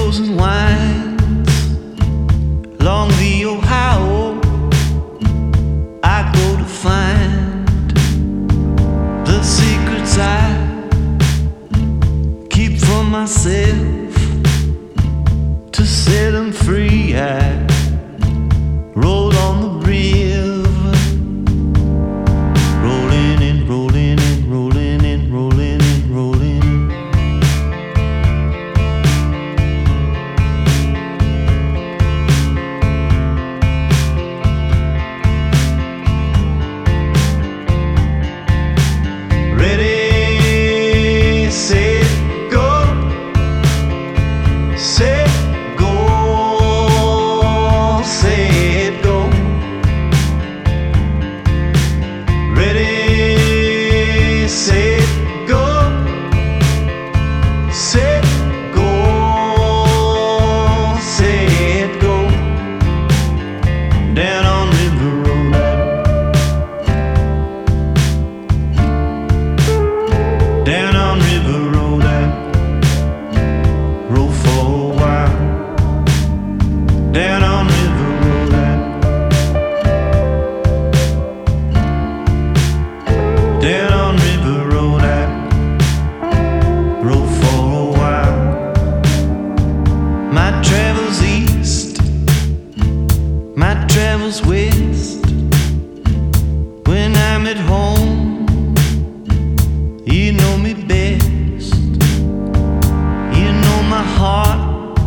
goes and winds along the Ohio. I go to find the secrets I keep for myself, to set them free. I roll on the river, rolling and rolling and rolling and rolling and rolling. Ready, set, go. Set, go. Set, go. Ready, set, go. Set, go. Set, go. Down on River Road. Down on River Road, I rode for a while. Down on River Road, down on River Road, I rode for a while. My travels east, my travels west. When I'm at home, you know me best. You know my heart,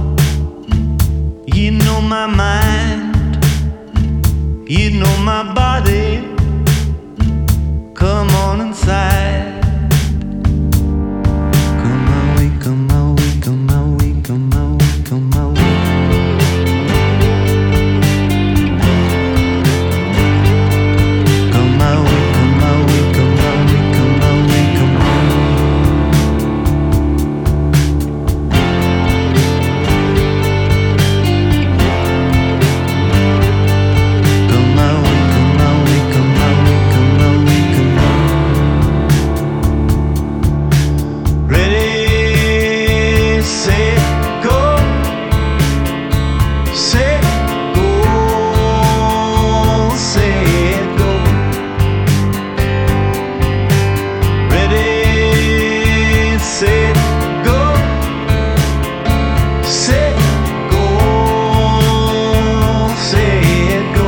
you know my mind, you know my body. Come on inside. Come my way, come my way, come my way, come my way, come my way. Come my way, come my way, come my way, come my way, come my way. Come my way, come my way, come my way, come my way, come my way. Ready, set, go. Set, go. Set, go. Ready, set, go. Set, go. Set, go.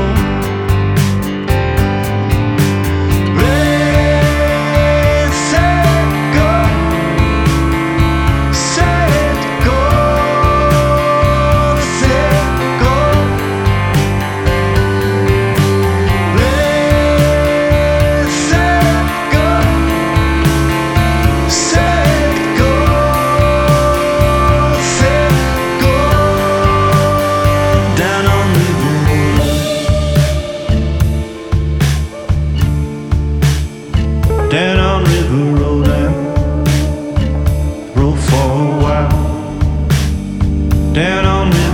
Ready, set, go. Set, go. Set, go. Ready, set, go. Set, go. Set, go. Down on River Road. Down on River Road, I rode for a while. Down on River